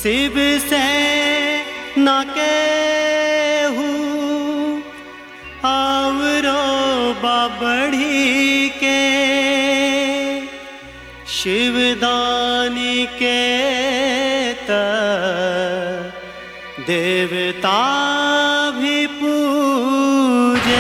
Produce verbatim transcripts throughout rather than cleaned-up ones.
शिव से न केहू आवरो बाबढ़ी के, शिवदानी के त देवता भी पूजे।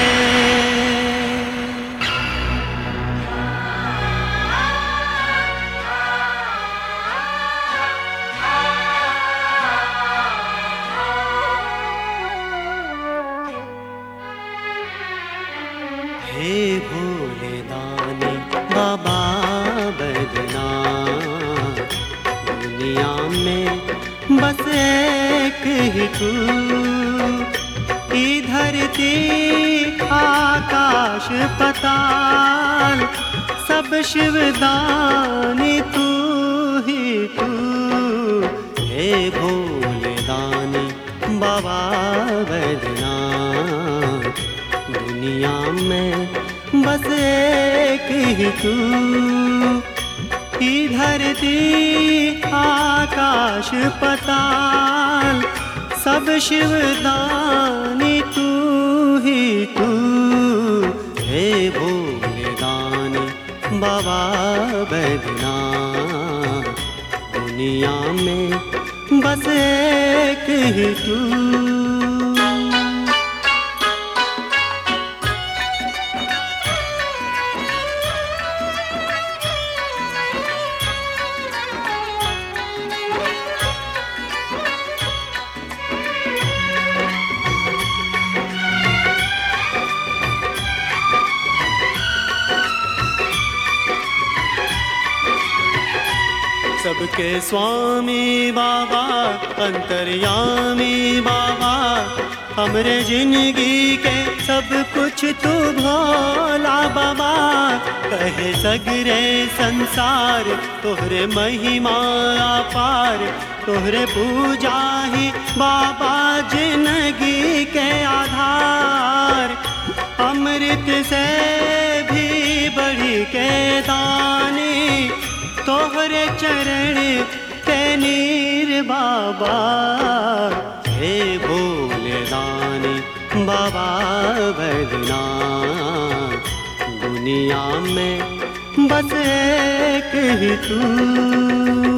हे भोले दानी बाबा बैद्यनाथ, दुनिया में बस एक ही तू, ई धरती आकाश पताल सब शिवदानी तू ही तू। हे भोले दानी बाबा बैद्यनाथ, दुनिया में बस एक ही तू, ई धरती आकाश पताल सब शिवदानी तू ही तू। हे भोले दानी बाबा बैद्यनाथ, दुनिया में बस एक ही तू। सबके स्वामी बाबा अंतर्यामी बाबा, हमरे जिंदगी के सब कुछ तू भोला बाबा। कहे सगरे संसार तोहरे महिमा अपार, तोहरे पूजा ही बाबा जिंदगी के आधार। अमृत से भी बढ़ी के दानी, तोहरे चरण के नीर बाबा। हे भोले दानी बाबा बैद्यनाथ, दुनिया में बस एक ही तू।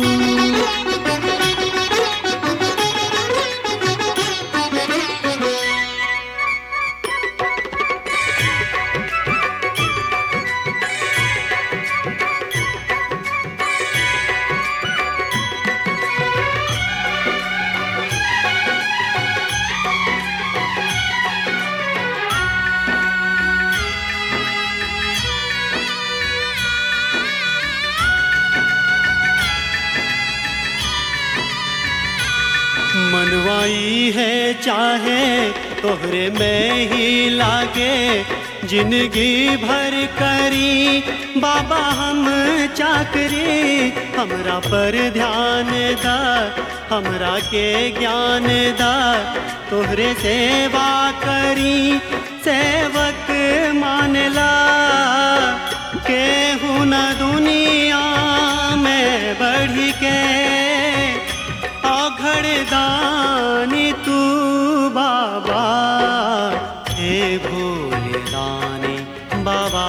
मनवाई है चाहे तोहरे में ही लागे, जिंदगी भर करी बाबा हम चाकरी। हमरा पर ध्यान दा, हमरा के ज्ञान दा, तोहरे सेवा करी सेवक मानला। केहू न दुनिया में बढ़ी के, दानी तू बाबा। हे भोले दानी बाबा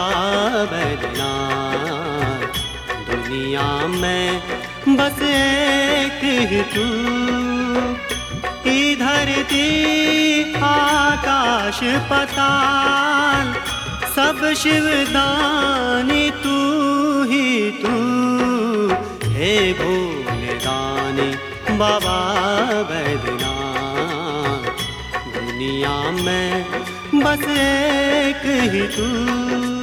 बैद्यनाथ, दुनिया में बस एक ही तू, ई धरती आकाश पताल सब शिवदानी तू ही तू। हे भोले दानी बाबा बैद्यनाथ, दुनिया में बस एक ही तू।